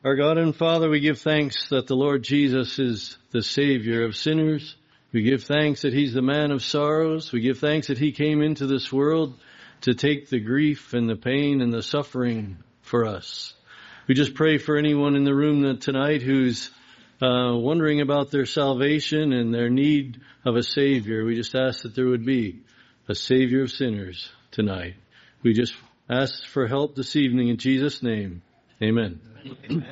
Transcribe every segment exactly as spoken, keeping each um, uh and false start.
Our God and Father, we give thanks that the Lord Jesus is the Savior of sinners. We give thanks that He's the man of sorrows. We give thanks that He came into this world to take the grief and the pain and the suffering for us. We just pray for anyone in the room tonight who's uh, wondering about their salvation and their need of a Savior. We just ask that there would be a Savior of sinners tonight. We just ask for help this evening in Jesus' name. Amen. Amen.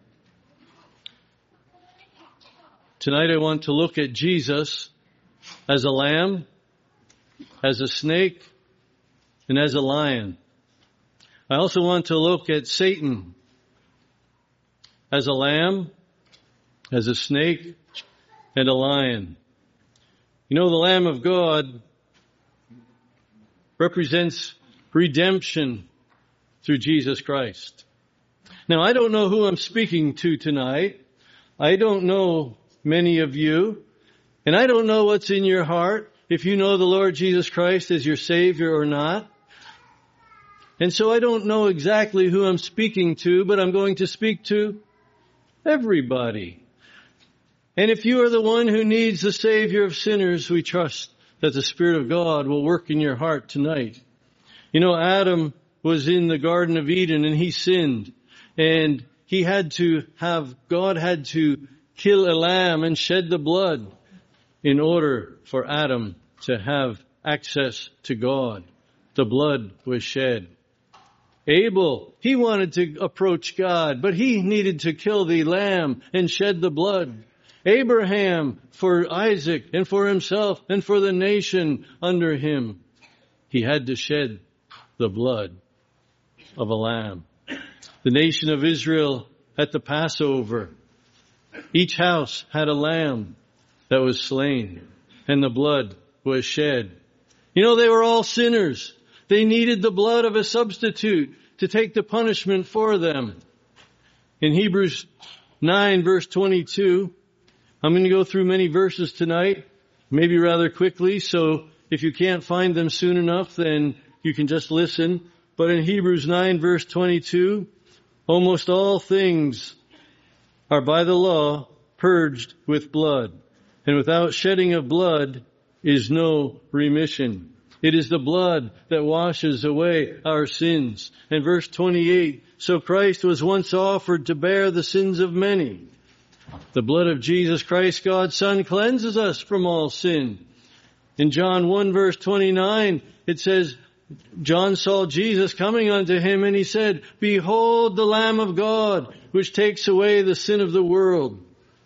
Tonight I want to look at Jesus as a lamb, as a snake, and as a lion. I also want to look at Satan as a lamb, as a snake, and a lion. You know, the Lamb of God represents redemption through Jesus Christ. Now, I don't know who I'm speaking to tonight. I don't know many of you. And I don't know what's in your heart, if you know the Lord Jesus Christ as your Savior or not. And so I don't know exactly who I'm speaking to, but I'm going to speak to everybody. And if you are the one who needs the Savior of sinners, we trust that the Spirit of God will work in your heart tonight. You know, Adam was in the Garden of Eden and he sinned. And he had to have, God had to kill a lamb and shed the blood in order for Adam to have access to God. The blood was shed. Abel, he wanted to approach God, but he needed to kill the lamb and shed the blood. Abraham, for Isaac and for himself and for the nation under him, he had to shed the blood of a lamb. The nation of Israel at the Passover, each house had a lamb that was slain and the blood was shed. You know, they were all sinners. They needed the blood of a substitute to take the punishment for them. In Hebrews nine verse twenty-two, I'm going to go through many verses tonight, maybe rather quickly, so if you can't find them soon enough, then you can just listen. But in Hebrews nine verse twenty-two, almost all things are by the law purged with blood, and without shedding of blood is no remission. It is the blood that washes away our sins. And verse twenty-eight, so Christ was once offered to bear the sins of many. The blood of Jesus Christ, God's Son, cleanses us from all sin. In John one verse twenty-nine, it says, John saw Jesus coming unto him and he said, behold the Lamb of God, which takes away the sin of the world.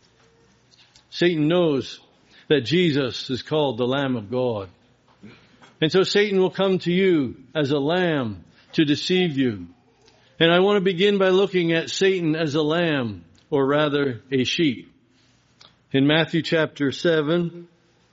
Satan knows that Jesus is called the Lamb of God. And so Satan will come to you as a lamb to deceive you. And I want to begin by looking at Satan as a lamb, or rather a sheep. In Matthew chapter seven,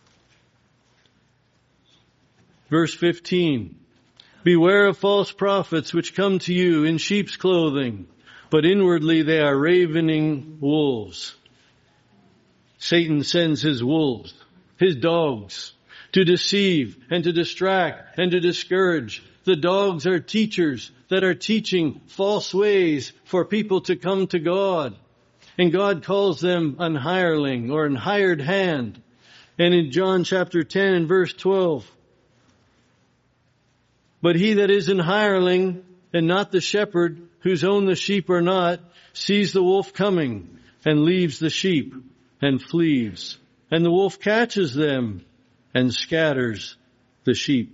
verse fifteen, beware of false prophets which come to you in sheep's clothing, but inwardly they are ravening wolves. Satan sends his wolves, his dogs, to deceive and to distract and to discourage. The dogs are teachers that are teaching false ways for people to come to God. And God calls them an hireling or an hired hand. And in John chapter ten and verse twelve, but he that is an hireling and not the shepherd, whose own the sheep are not, sees the wolf coming and leaves the sheep and flees. And the wolf catches them and scatters the sheep.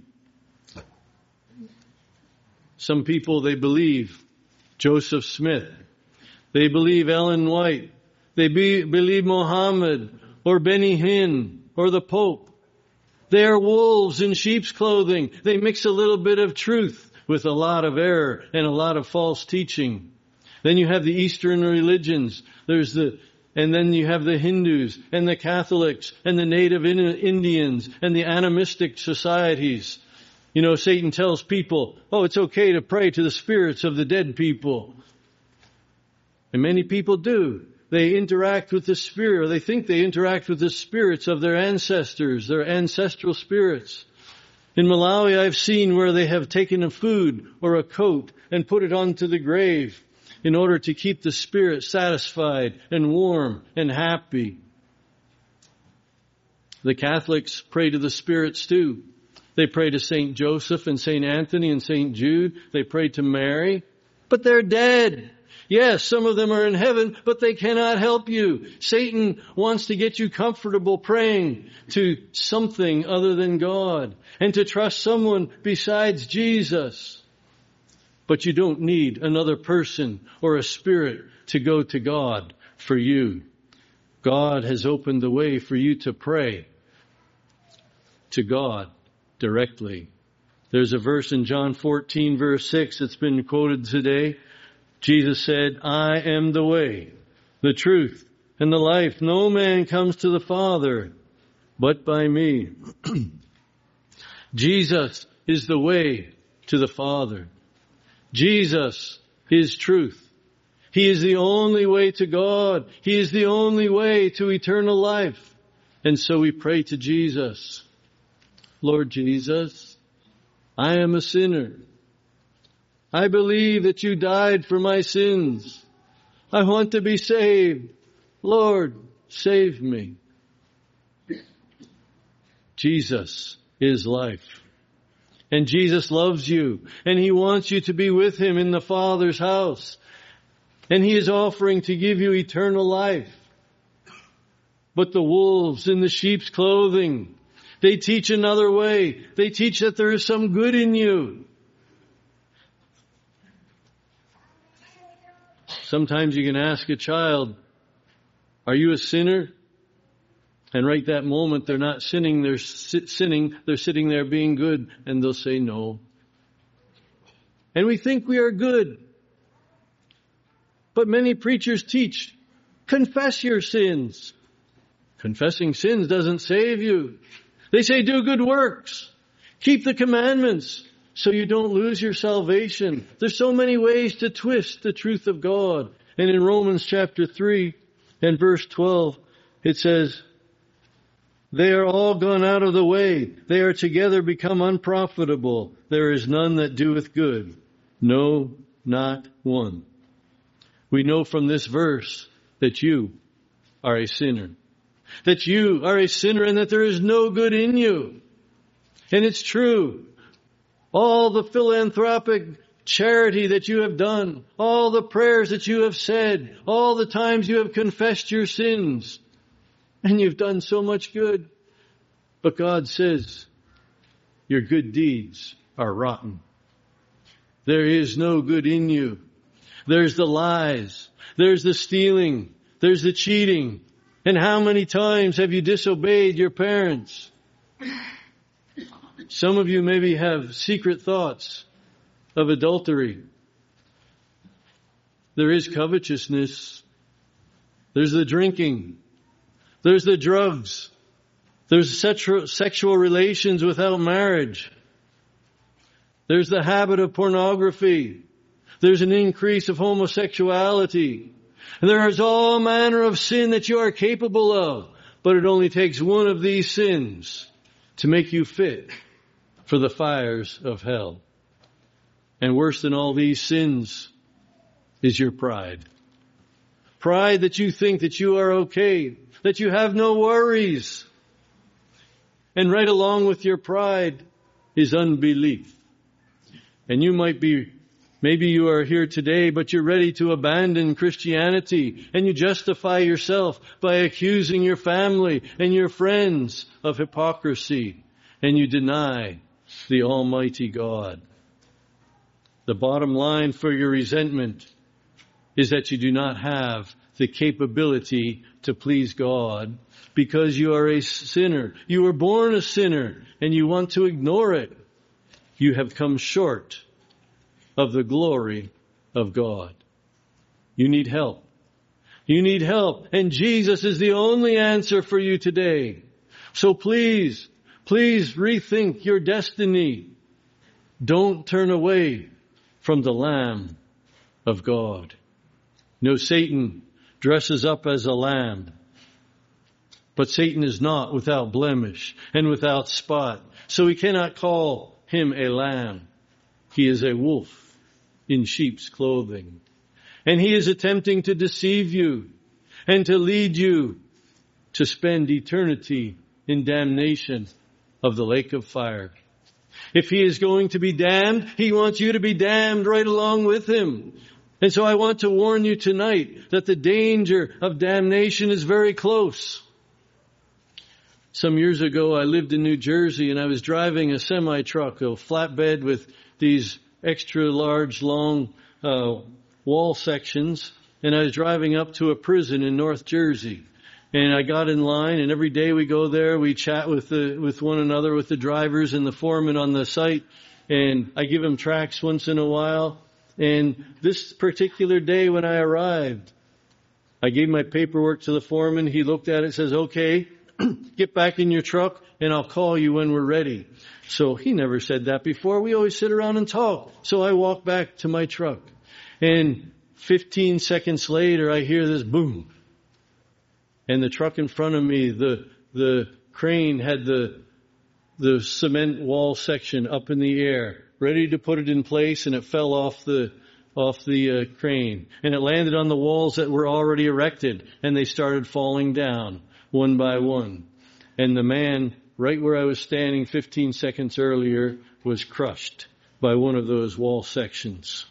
Some people, they believe Joseph Smith. They believe Ellen White. They be, believe Mohammed or Benny Hinn or the Pope. They are wolves in sheep's clothing. They mix a little bit of truth with a lot of error and a lot of false teaching. Then you have the Eastern religions. There's the And then you have the Hindus and the Catholics and the native Indians and the animistic societies. You know, Satan tells people, oh, it's okay to pray to the spirits of the dead people. And many people do. They interact with the spirit, or they think they interact with the spirits of their ancestors, their ancestral spirits. In Malawi, I've seen where they have taken a food or a coat and put it onto the grave. in order to keep the spirit satisfied and warm and happy. The Catholics pray to the spirits too. They pray to Saint Joseph and Saint Anthony and Saint Jude. They pray to Mary, but they're dead. Yes, some of them are in heaven, but they cannot help you. Satan wants to get you comfortable praying to something other than God and to trust someone besides Jesus. But you don't need another person or a spirit to go to God for you. God has opened the way for you to pray to God directly. There's a verse in John fourteen, verse six, that's been quoted today. Jesus said, I am the way, the truth, and the life. No man comes to the Father but by me. Jesus is the way to the Father. Jesus is truth. He is the only way to God. He is the only way to eternal life. And so we pray to Jesus. Lord Jesus, I am a sinner. I believe that you died for my sins. I want to be saved. Lord, save me. Jesus is life. And Jesus loves you. And He wants you to be with Him in the Father's house. And He is offering to give you eternal life. But the wolves in the sheep's clothing, they teach another way. They teach that there is some good in you. Sometimes you can ask a child, are you a sinner? And right that moment they're not sinning, they're sinning, they're sitting there being good, and they'll say no. And we think we are good. But many preachers teach, confess your sins. Confessing sins doesn't save you. They say do good works. Keep the commandments so you don't lose your salvation. There's so many ways to twist the truth of God. And in Romans chapter three and verse twelve, it says, they are all gone out of the way. They are together become unprofitable. There is none that doeth good. No, not one. We know from this verse that you are a sinner. That you are a sinner and that there is no good in you. And it's true. All the philanthropic charity that you have done, all the prayers that you have said, all the times you have confessed your sins, and you've done so much good. But God says, your good deeds are rotten. There is no good in you. There's the lies. There's the stealing. There's the cheating. And how many times have you disobeyed your parents? Some of you maybe have secret thoughts of adultery. There is covetousness. There's the drinking. There's the drugs. There's sexual, sexual relations without marriage. There's the habit of pornography. There's an increase of homosexuality. And there is all manner of sin that you are capable of. But it only takes one of these sins to make you fit for the fires of hell. And worse than all these sins is your pride. Pride that you think that you are okay, that you have no worries. And right along with your pride is unbelief. And you might be, maybe you are here today, but you're ready to abandon Christianity, and you justify yourself by accusing your family and your friends of hypocrisy, and you deny the Almighty God. The bottom line for your resentment is that you do not have the capability to please God because you are a sinner. You were born a sinner and you want to ignore it. You have come short of the glory of God. You need help. You need help. And Jesus is the only answer for you today. So please, please rethink your destiny. Don't turn away from the Lamb of God. No, Satan dresses up as a lamb. But Satan is not without blemish and without spot. So we cannot call him a lamb. He is a wolf in sheep's clothing. And he is attempting to deceive you and to lead you to spend eternity in damnation of the lake of fire. If he is going to be damned, he wants you to be damned right along with him. And so I want to warn you tonight that the danger of damnation is very close. Some years ago, I lived in New Jersey and I was driving a semi-truck, a flatbed with these extra large, long uh, wall sections. And I was driving up to a prison in North Jersey. And I got in line, and every day we go there, we chat with the, with one another, with the drivers and the foreman on the site. And I give them tracts once in a while. And this particular day when I arrived, I gave my paperwork to the foreman. He looked at it and says, okay, get back in your truck and I'll call you when we're ready. So he never said that before. We always sit around and talk. So I walk back to my truck. And fifteen seconds later, I hear this boom. And the truck in front of me, the the crane had the the cement wall section up in the air, ready to put it in place, and it fell off the off the uh, crane. And it landed on the walls that were already erected, and they started falling down one by one. And the man right where I was standing fifteen seconds earlier was crushed by one of those wall sections.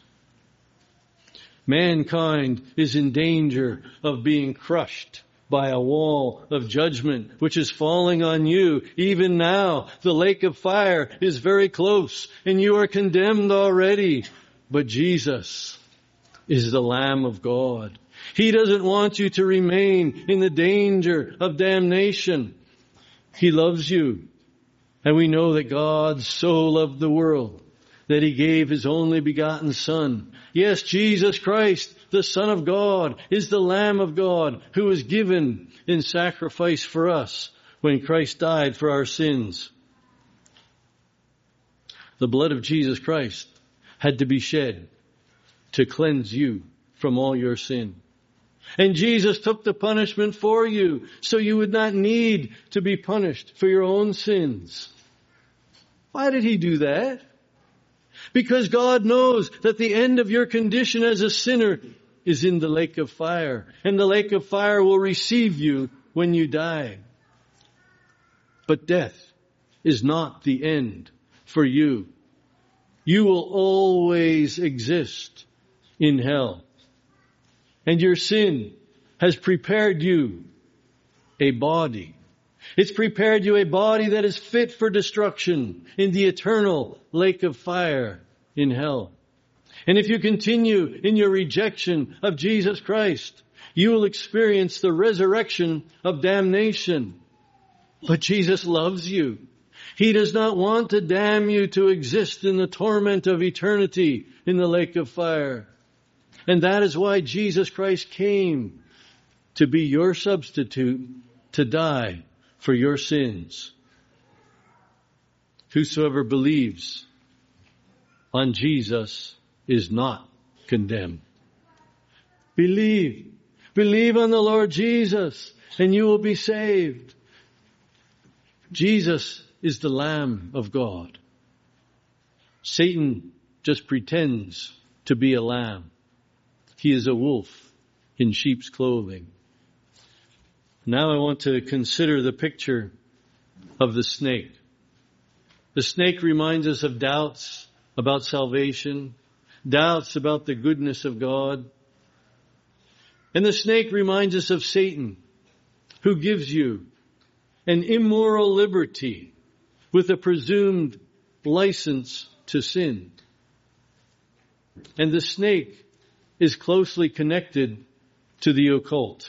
Mankind is in danger of being crushed by a wall of judgment which is falling on you. Even now, the lake of fire is very close and you are condemned already. But Jesus is the Lamb of God. He doesn't want you to remain in the danger of damnation. He loves you. And we know that God so loved the world that He gave His only begotten Son. Yes, Jesus Christ, the Son of God, is the Lamb of God who was given in sacrifice for us when Christ died for our sins. The blood of Jesus Christ had to be shed to cleanse you from all your sin. And Jesus took the punishment for you so you would not need to be punished for your own sins. Why did He do that? Because God knows that the end of your condition as a sinner is in the lake of fire. And the lake of fire will receive you when you die. But death is not the end for you. You will always exist in hell. And your sin has prepared you a body. It's prepared you a body that is fit for destruction in the eternal lake of fire in hell. And if you continue in your rejection of Jesus Christ, you will experience the resurrection of damnation. But Jesus loves you. He does not want to damn you to exist in the torment of eternity in the lake of fire. And that is why Jesus Christ came to be your substitute, to die for your sins. Whosoever believes on Jesus is not condemned. Believe. Believe on the Lord Jesus and you will be saved. Jesus is the Lamb of God. Satan just pretends to be a lamb. He is a wolf in sheep's clothing. Now I want to consider the picture of the snake. The snake reminds us of doubts about salvation, doubts about the goodness of God. And the snake reminds us of Satan, who gives you an immoral liberty with a presumed license to sin. And the snake is closely connected to the occult.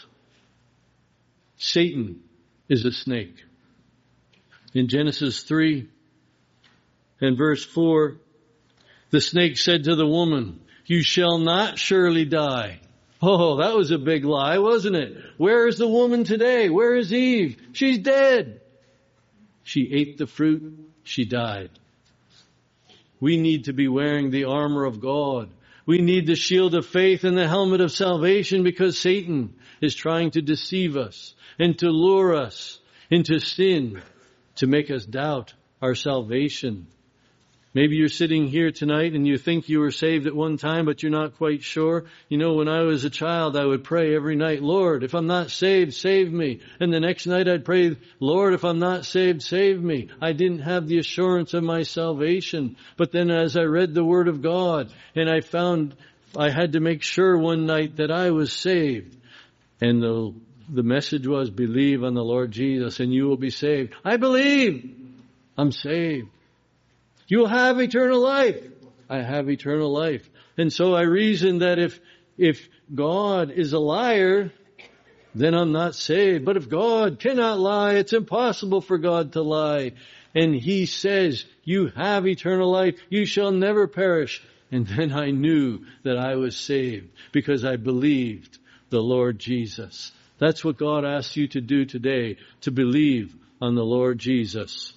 Satan is a snake. In Genesis three and verse four, the snake said to the woman, "You shall not surely die." Oh, that was a big lie, wasn't it? Where is the woman today? Where is Eve? She's dead. She ate the fruit. She died. We need to be wearing the armor of God. We need the shield of faith and the helmet of salvation because Satan is trying to deceive us and to lure us into sin, to make us doubt our salvation. Maybe you're sitting here tonight and you think you were saved at one time, but you're not quite sure. You know, when I was a child, I would pray every night, Lord, if I'm not saved, save me. And the next night I'd pray, Lord, if I'm not saved, save me. I didn't have the assurance of my salvation. But then as I read the Word of God and I found I had to make sure one night that I was saved. And the, the message was, believe on the Lord Jesus and you will be saved. I believe. I'm saved. You will have eternal life. I have eternal life. And so I reasoned that if, if God is a liar, then I'm not saved. But if God cannot lie, it's impossible for God to lie. And He says, you have eternal life. You shall never perish. And then I knew that I was saved because I believed the Lord Jesus. That's what God asks you to do today, to believe on the Lord Jesus.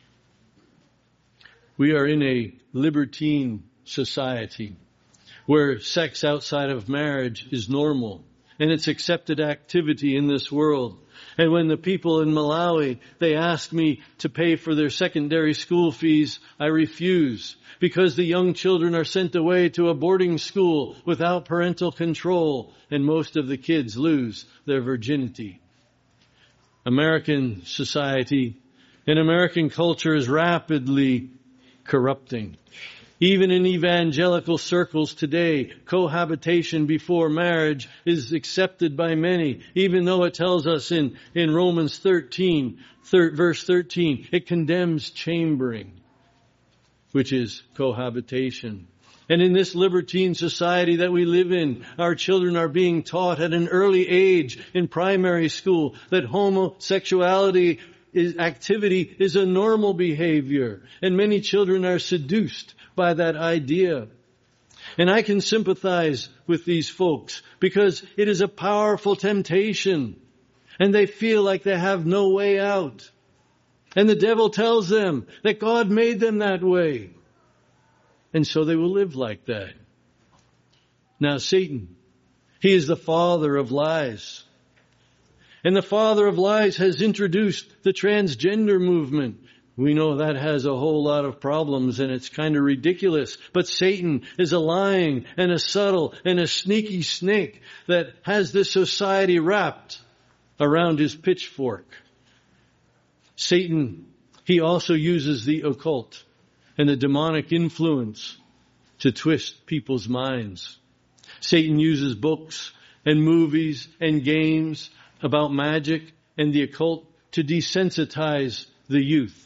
We are in a libertine society where sex outside of marriage is normal and it's accepted activity in this world. And when the people in Malawi, they asked me to pay for their secondary school fees, I refuse because the young children are sent away to a boarding school without parental control and most of the kids lose their virginity. American society and American culture is rapidly corrupting. Even in evangelical circles today, cohabitation before marriage is accepted by many, even though it tells us in, in Romans thirteen, thir- verse thirteen, it condemns chambering, which is cohabitation. And in this libertine society that we live in, our children are being taught at an early age in primary school that homosexuality is activity is a normal behavior. And many children are seduced by that idea. And I can sympathize with these folks because it is a powerful temptation. And they feel like they have no way out. And the devil tells them that God made them that way. And so they will live like that. Now Satan, he is the father of lies. And the father of lies has introduced the transgender movement. We know that has a whole lot of problems and it's kind of ridiculous. But Satan is a lying and a subtle and a sneaky snake that has this society wrapped around his pitchfork. Satan, he also uses the occult and the demonic influence to twist people's minds. Satan uses books and movies and games about magic and the occult to desensitize the youth.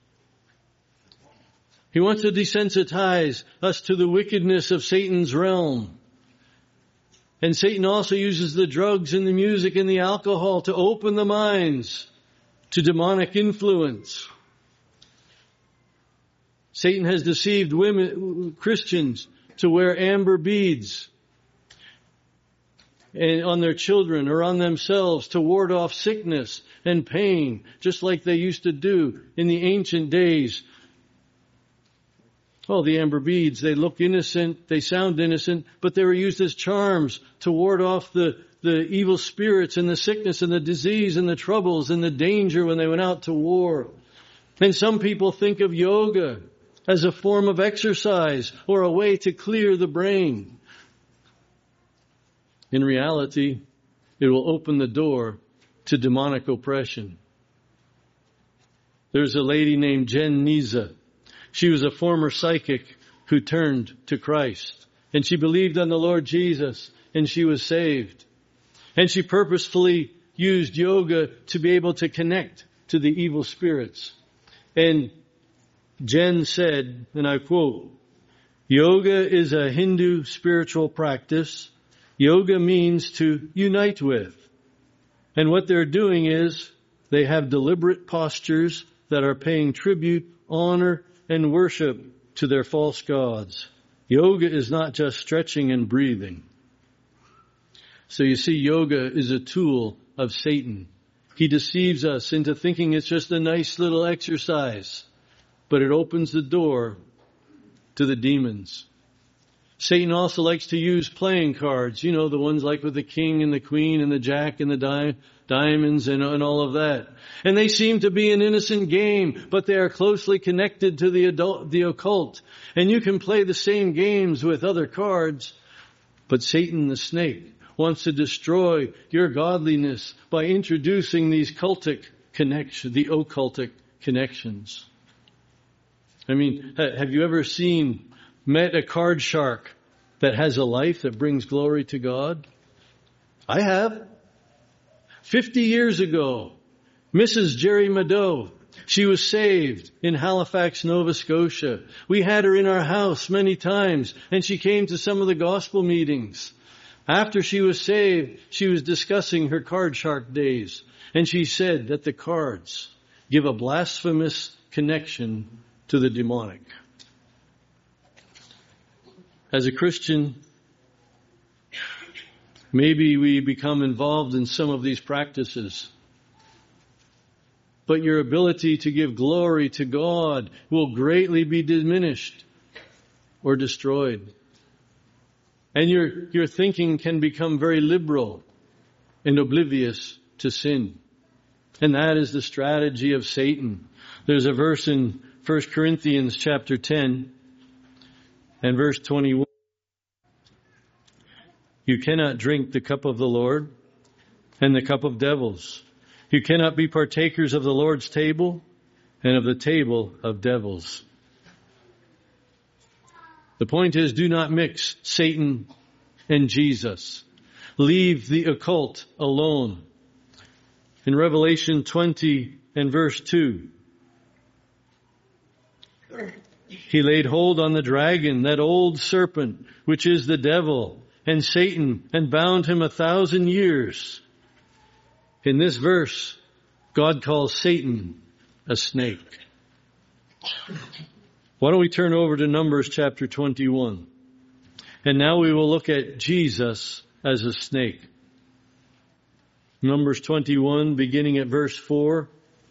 He wants to desensitize us to the wickedness of Satan's realm. And Satan also uses the drugs and the music and the alcohol to open the minds to demonic influence. Satan has deceived women, Christians, to wear amber beads and on their children or on themselves to ward off sickness and pain, just like they used to do in the ancient days. Oh, the amber beads, they look innocent, they sound innocent, but they were used as charms to ward off the, the evil spirits and the sickness and the disease and the troubles and the danger when they went out to war. And some people think of yoga as a form of exercise or a way to clear the brain. In reality, it will open the door to demonic oppression. There's a lady named Jen Niza. She was a former psychic who turned to Christ. And she believed on the Lord Jesus and she was saved. And she purposefully used yoga to be able to connect to the evil spirits. And Jen said, and I quote, "Yoga is a Hindu spiritual practice. Yoga means to unite with. And what they're doing is they have deliberate postures that are paying tribute, honor, and worship to their false gods. Yoga is not just stretching and breathing." So you see, yoga is a tool of Satan. He deceives us into thinking it's just a nice little exercise, but it opens the door to the demons. Satan also likes to use playing cards, you know, the ones like with the king and the queen and the jack and the dime. diamonds and, and all of that. And they seem to be an innocent game, but they are closely connected to the adult, the occult. And you can play the same games with other cards, but Satan the snake wants to destroy your godliness by introducing these cultic connections, the occultic connections. I mean, have you ever seen, met a card shark that has a life that brings glory to God? I have. Fifty years ago, Missus Jerry Mado, she was saved in Halifax, Nova Scotia. We had her in our house many times, and she came to some of the gospel meetings. After she was saved, she was discussing her card shark days, and she said that the cards give a blasphemous connection to the demonic. As a Christian, maybe we become involved in some of these practices, but your ability to give glory to God will greatly be diminished or destroyed. And your, your thinking can become very liberal and oblivious to sin. And that is the strategy of Satan. There's a verse in First Corinthians chapter ten and verse twenty-one. You cannot drink the cup of the Lord and the cup of devils. You cannot be partakers of the Lord's table and of the table of devils. The point is, do not mix Satan and Jesus. Leave the occult alone. In Revelation twenty and verse two, he laid hold on the dragon, that old serpent, which is the devil and Satan, and bound him a thousand years. In this verse, God calls Satan a snake. Why don't we turn over to Numbers chapter twenty-one? And now we will look at Jesus as a snake. Numbers twenty-one, beginning at verse four.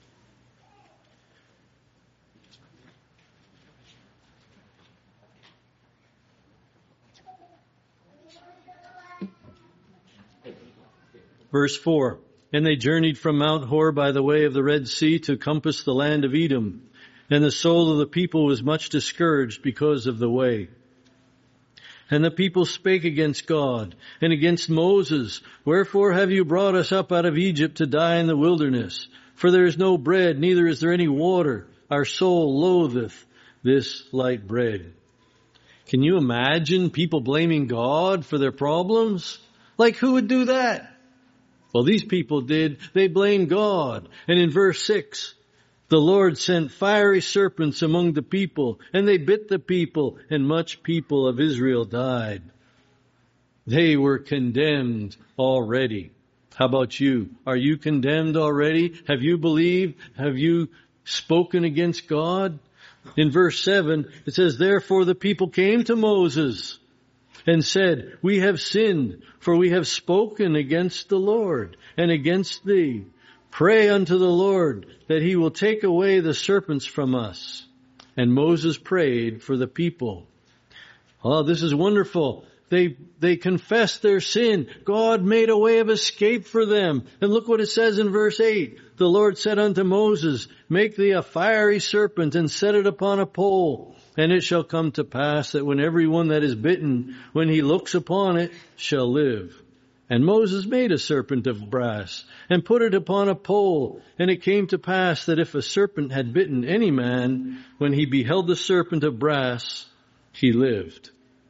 Verse four. And they journeyed from Mount Hor by the way of the Red Sea to compass the land of Edom. And the soul of the people was much discouraged because of the way. And the people spake against God and against Moses. Wherefore have you brought us up out of Egypt to die in the wilderness? For there is no bread, neither is there any water. Our soul loatheth this light bread. Can you imagine people blaming God for their problems? Like, who would do that? Well, these people did. They blamed God. And in verse six, the Lord sent fiery serpents among the people, and they bit the people, and much people of Israel died. They were condemned already. How about you? Are you condemned already? Have you believed? Have you spoken against God? In verse seven, it says, Therefore the people came to Moses and said, We have sinned, for we have spoken against the Lord and against thee. Pray unto the Lord that he will take away the serpents from us. And Moses prayed for the people. Oh, this is wonderful. They, they confessed their sin. God made a way of escape for them. And look what it says in verse eight. The Lord said unto Moses, Make thee a fiery serpent and set it upon a pole. And it shall come to pass that when every one that is bitten, when he looks upon it, shall live. And Moses made a serpent of brass and put it upon a pole. And it came to pass that if a serpent had bitten any man, when he beheld the serpent of brass, he lived.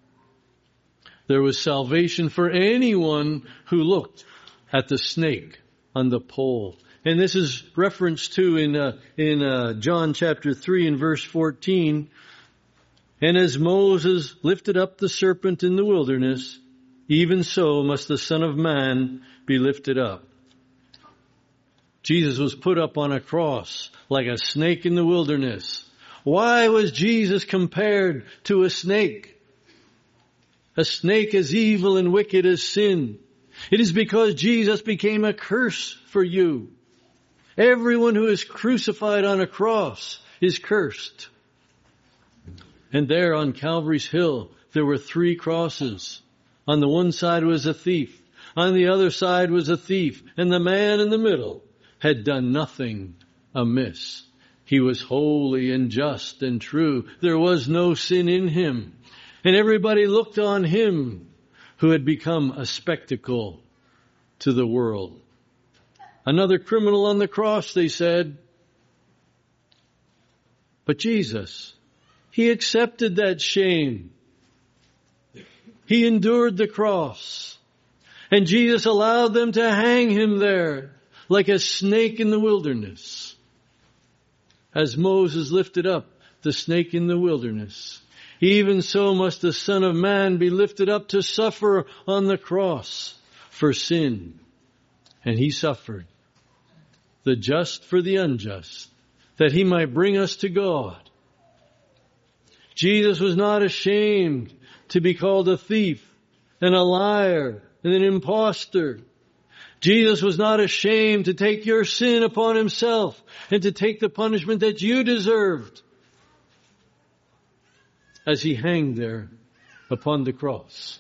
There was salvation for anyone who looked at the snake on the pole. And this is referenced to in uh, in uh, John chapter three and verse fourteen. And as Moses lifted up the serpent in the wilderness, even so must the Son of Man be lifted up. Jesus was put up on a cross like a snake in the wilderness. Why was Jesus compared to a snake? A snake as evil and wicked as sin. It is because Jesus became a curse for you. Everyone who is crucified on a cross is cursed. And there on Calvary's hill, there were three crosses. On the one side was a thief. On the other side was a thief, and the man in the middle had done nothing amiss. He was holy and just and true. There was no sin in him. And everybody looked on him who had become a spectacle to the world. Another criminal on the cross, they said. But Jesus, He accepted that shame. He endured the cross. And Jesus allowed them to hang Him there like a snake in the wilderness. As Moses lifted up the snake in the wilderness, even so must the Son of Man be lifted up to suffer on the cross for sin. And He suffered, the just for the unjust, that He might bring us to God. Jesus was not ashamed to be called a thief and a liar and an impostor. Jesus was not ashamed to take your sin upon Himself and to take the punishment that you deserved as He hanged there upon the cross.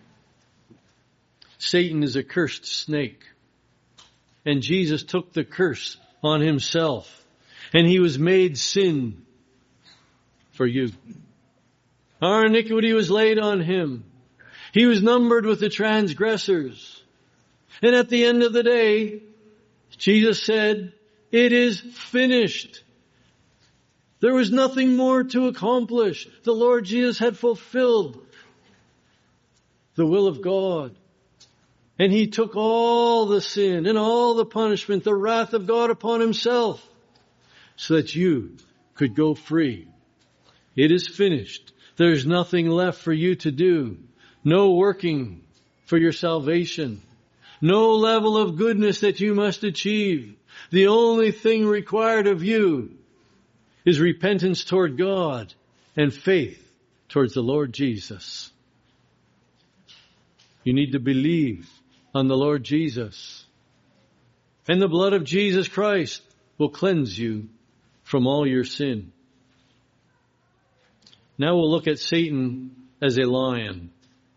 Satan is a cursed snake, and Jesus took the curse on Himself, and He was made sin for you. Our iniquity was laid on Him. He was numbered with the transgressors. And at the end of the day, Jesus said, "It is finished." There was nothing more to accomplish. The Lord Jesus had fulfilled the will of God. And He took all the sin and all the punishment, the wrath of God upon Himself, so that you could go free. It is finished. There's nothing left for you to do. No working for your salvation. No level of goodness that you must achieve. The only thing required of you is repentance toward God and faith towards the Lord Jesus. You need to believe on the Lord Jesus. And the blood of Jesus Christ will cleanse you from all your sin. Now we'll look at Satan as a lion.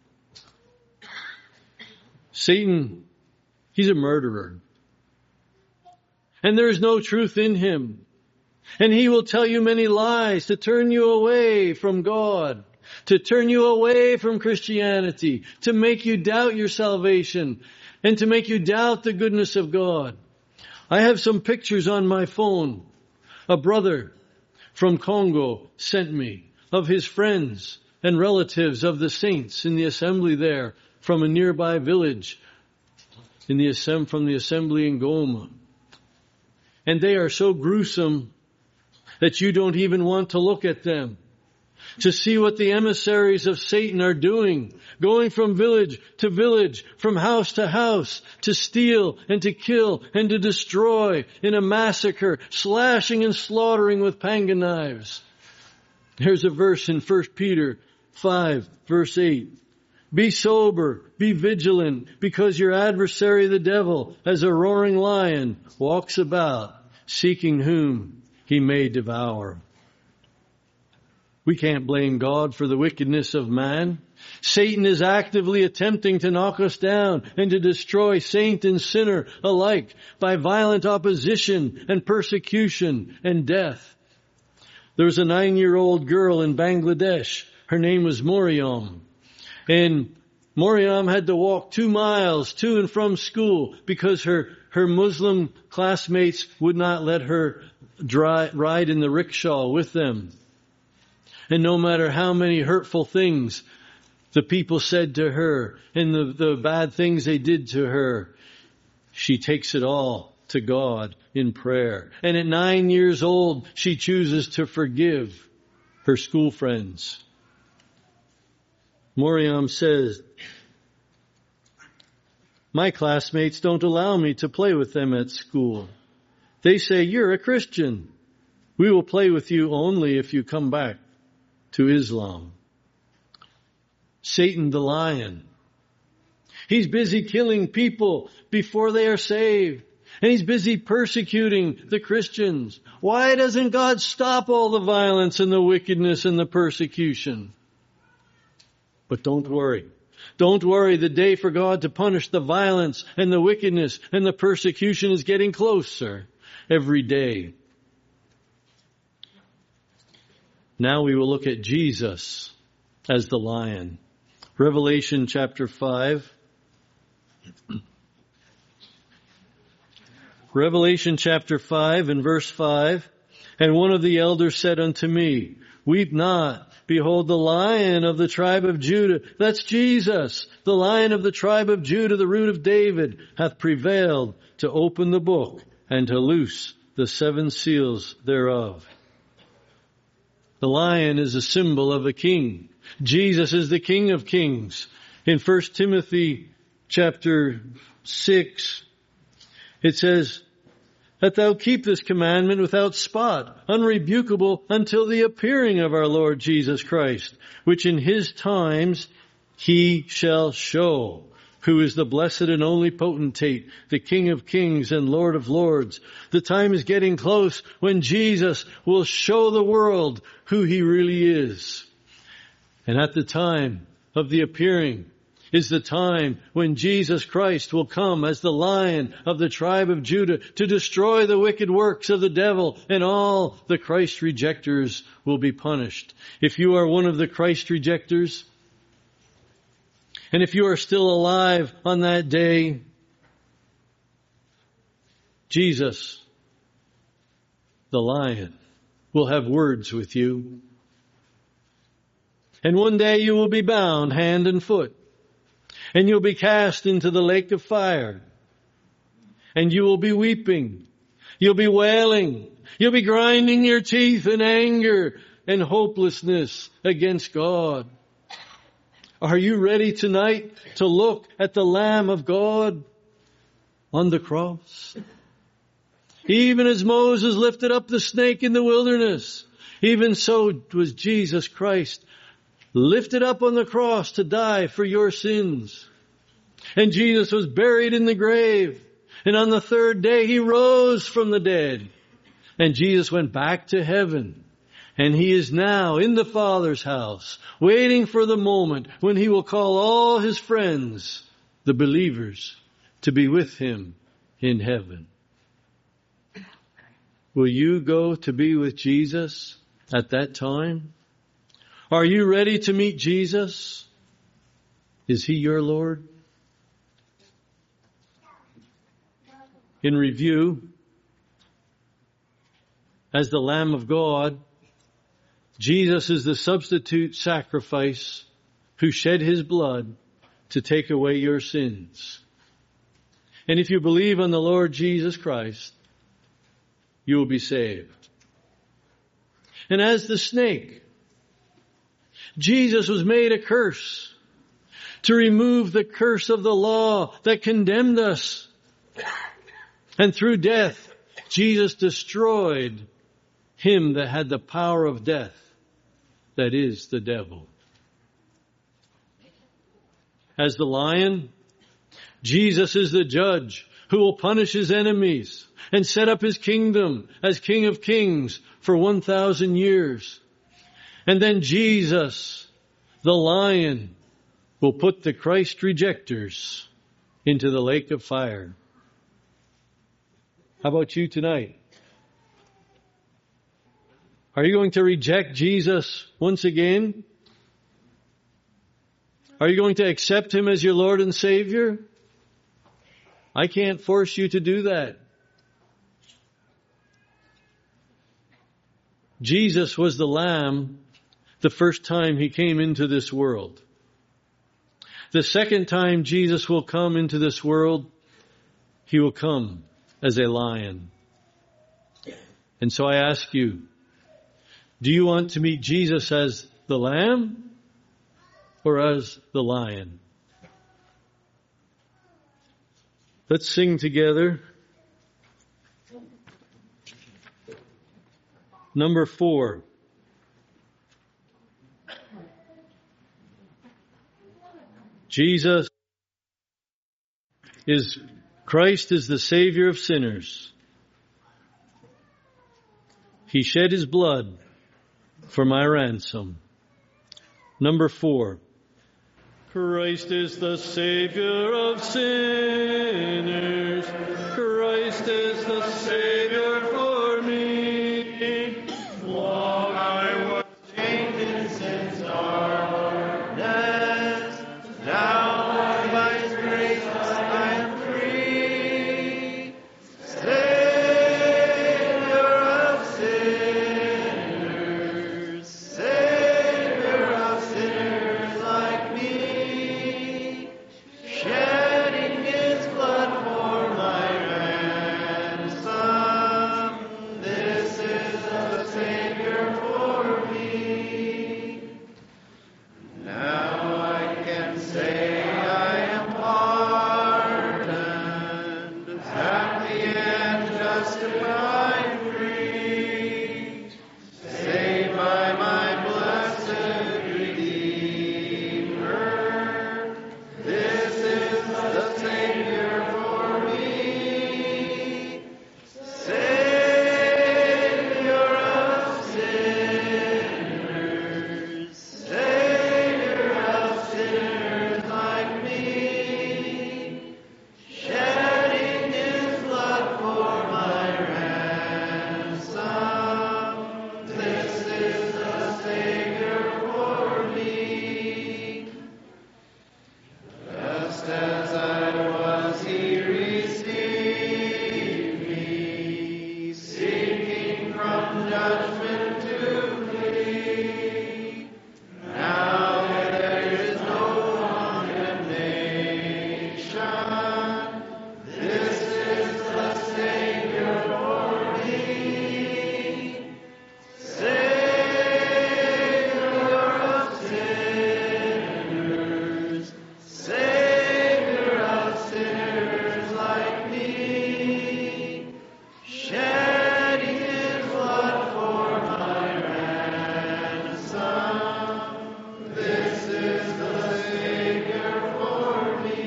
Satan, he's a murderer. And there is no truth in him. And he will tell you many lies to turn you away from God, to turn you away from Christianity, to make you doubt your salvation, and to make you doubt the goodness of God. I have some pictures on my phone. A brother from Congo sent me of his friends and relatives of the saints in the assembly there from a nearby village in the assemb- from the assembly in Goma. And they are so gruesome that you don't even want to look at them, to see what the emissaries of Satan are doing, going from village to village, from house to house, to steal and to kill and to destroy in a massacre, slashing and slaughtering with panga knives. There's a verse in First Peter five, verse eight. Be sober, be vigilant, because your adversary the devil, as a roaring lion, walks about, seeking whom he may devour. We can't blame God for the wickedness of man. Satan is actively attempting to knock us down and to destroy saint and sinner alike by violent opposition and persecution and death. There was a nine-year-old girl in Bangladesh. Her name was Moriam. And Moriam had to walk two miles to and from school because her, her Muslim classmates would not let her dry, ride in the rickshaw with them. And no matter how many hurtful things the people said to her and the, the bad things they did to her, she takes it all to God in prayer. And at nine years old, she chooses to forgive her school friends. Moriam says, my classmates don't allow me to play with them at school. They say, you're a Christian. We will play with you only if you come back to Islam. Satan the lion. He's busy killing people before they are saved. And he's busy persecuting the Christians. Why doesn't God stop all the violence and the wickedness and the persecution? But don't worry. Don't worry, the day for God to punish the violence and the wickedness and the persecution is getting closer every day. Now we will look at Jesus as the lion. Revelation chapter five. Revelation chapter five and verse five. And one of the elders said unto me, Weep not. Behold, the Lion of the tribe of Judah, that's Jesus, the Lion of the tribe of Judah, the root of David, hath prevailed to open the book and to loose the seven seals thereof. The lion is a symbol of a king. Jesus is the King of kings. In First Timothy chapter six, it says, that thou keep this commandment without spot, unrebukable, until the appearing of our Lord Jesus Christ, which in his times he shall show, who is the blessed and only potentate, the King of kings and Lord of lords. The time is getting close when Jesus will show the world who he really is. And at the time of the appearing is the time when Jesus Christ will come as the Lion of the tribe of Judah to destroy the wicked works of the devil, and all the Christ rejectors will be punished. If you are one of the Christ rejectors, and if you are still alive on that day, Jesus, the Lion, will have words with you. And one day you will be bound hand and foot. And you'll be cast into the lake of fire. And you will be weeping. You'll be wailing. You'll be grinding your teeth in anger and hopelessness against God. Are you ready tonight to look at the Lamb of God on the cross? Even as Moses lifted up the snake in the wilderness, even so was Jesus Christ lifted up on the cross to die for your sins. And Jesus was buried in the grave. And on the third day he rose from the dead. And Jesus went back to heaven. And he is now in the Father's house, waiting for the moment when he will call all his friends, the believers, to be with him in heaven. Will you go to be with Jesus at that time? Are you ready to meet Jesus? Is he your Lord? In review, as the Lamb of God, Jesus is the substitute sacrifice who shed his blood to take away your sins. And if you believe on the Lord Jesus Christ, you will be saved. And as the snake, Jesus was made a curse to remove the curse of the law that condemned us. And through death, Jesus destroyed him that had the power of death, that is the devil. As the lion, Jesus is the judge who will punish his enemies and set up his kingdom as King of kings for one thousand years. And then Jesus, the lion, will put the Christ rejectors into the lake of fire. How about you tonight? Are you going to reject Jesus once again? Are you going to accept him as your Lord and Savior? I can't force you to do that. Jesus was the Lamb the first time he came into this world. The second time Jesus will come into this world, he will come as a lion. And so I ask you, do you want to meet Jesus as the Lamb or as the lion? Let's sing together. Number four. Jesus is, Christ is the Savior of sinners. He shed his blood for my ransom. Number four. Christ is the Savior of sinners. Christ is the Savior for me. Long I was chained in sin's darkness. Now by His grace I am free. Savior of sinners. Savior of sinners like me. Shedding His blood for my ransom. This is the Savior for me. Now I can say I am pardoned, happy and justified, free, saved by my blessed Redeemer. This is the Savior for me. Savior of sinners, Savior of sinners like me, shedding His blood for my ransom. This is the Savior for me. Just as I was, He received me, seeking from judgment to flee. Now there is no condemnation. This is the Savior for me. Savior of sinners, Savior of sinners like me, shedding His blood for my ransom. This is the Savior for me.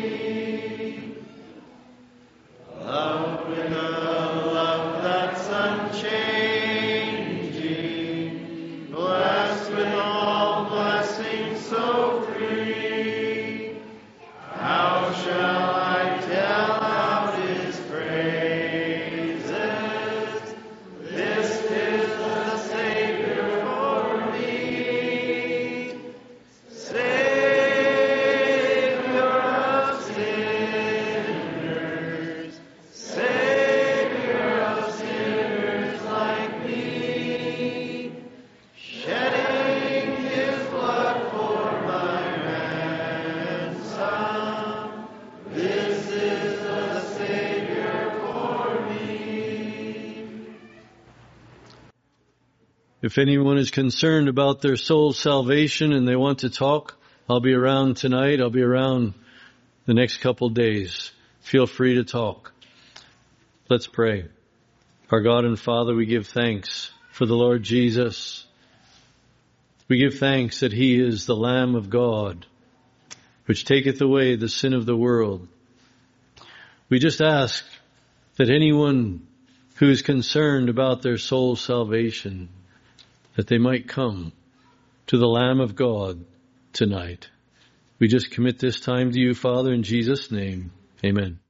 Love with a love that's unchanging, blessed with all blessings so free. How shall I tell out His praises? This is the Savior for me. Savior of sinners, Savior of sinners like me, shedding His blood for my ransom. This is the Savior for me. If anyone is concerned about their soul's salvation and they want to talk, I'll be around tonight. I'll be around the next couple days. Feel free to talk. Let's pray. Our God and Father, we give thanks for the Lord Jesus. We give thanks that He is the Lamb of God, which taketh away the sin of the world. We just ask that anyone who is concerned about their soul's salvation, that they might come to the Lamb of God tonight. We just commit this time to You, Father, in Jesus' name. Amen.